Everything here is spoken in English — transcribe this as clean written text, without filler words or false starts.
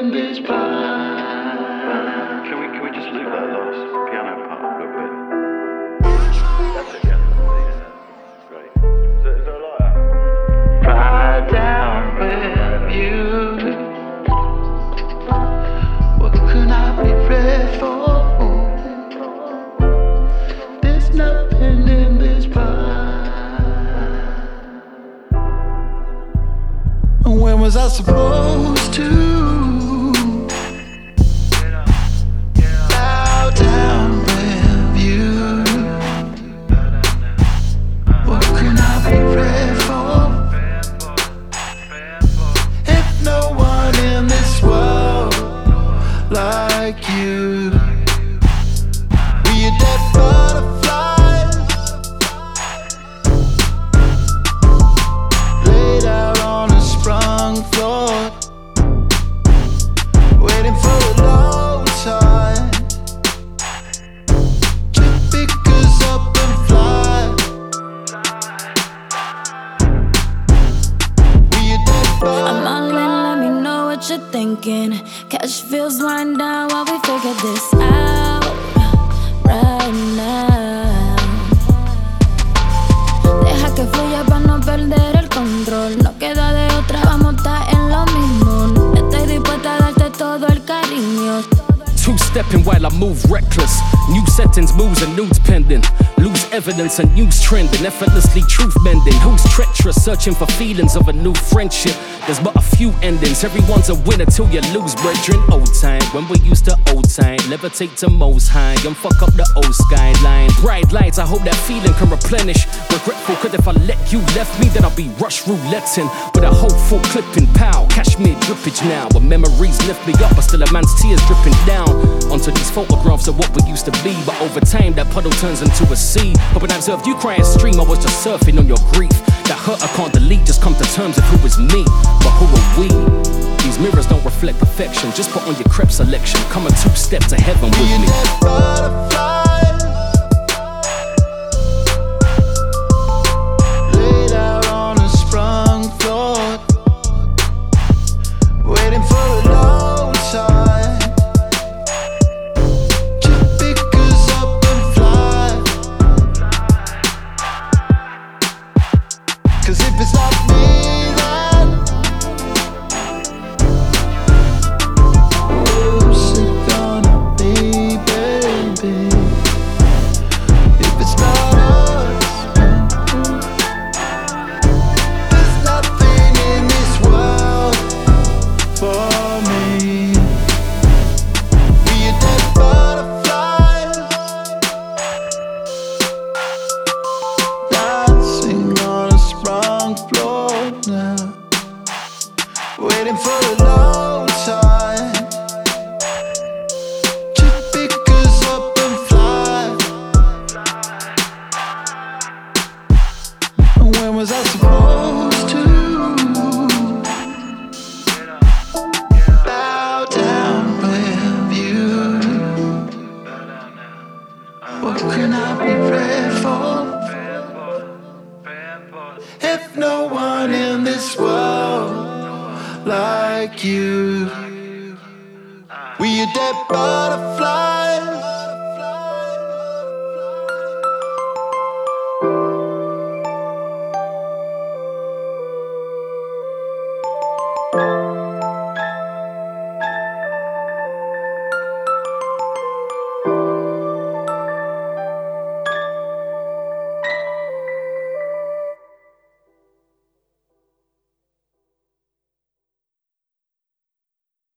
in this pie. Can we just leave that last piano part a little bit? That's it, yeah. Great. Is there a lighter? Ride down with you. What could I be ready for? There's nothing in this pie. When was I supposed to bow down with you? What can I be ready for? If no one in this world like you. We a dead butterflies laid out on a sprung floor, waiting for a low tide to pick us up and fly. We a dead I'm all in, let me know what you're thinking. Cash feels lying down while we figure this out right now. Deja que fluya para no perder el control. No queda de otra, vamos a estar en lo mismo. Estoy dispuesta a darte todo el cariño. Two-stepping while I move reckless. New settings, moves and nudes pending. Lose evidence and news trending. Effortlessly truth bending. Who's treacherous? Searching for feelings of a new friendship. There's but a few endings. Everyone's a winner till you lose, brethren. Old time, when we used to old time. Levitate to most high and fuck up the old skyline. Bright lights, I hope that feeling can replenish. Regretful, cause if I let you left me, then I'll be rush rouletting with a hopeful clipping. Pow, cashmere drippage now. When memories lift me up, but still a man's tears dripping down onto these photographs of what we used to be. But over time that puddle turns into a sea. But when I observed you cry and stream, I was just surfing on your grief. That hurt I can't delete, just come to terms with who is me. But who are we? These mirrors don't reflect perfection. Just put on your crepe selection. Come a two-step to heaven with me. Laid out on a sprung floor, waiting for a low tide to pick us up and fly. 'Cause if it's not me, then who's it gonna be, baby? If it's not us, there's nothing in this world for me. We a dead butterflies dancing on a sprung floor now, waiting for a low tide to pick us up and fly. When was I supposed to bow down with you? What can I be ready for? If no one in this world like you. We a dead butterfly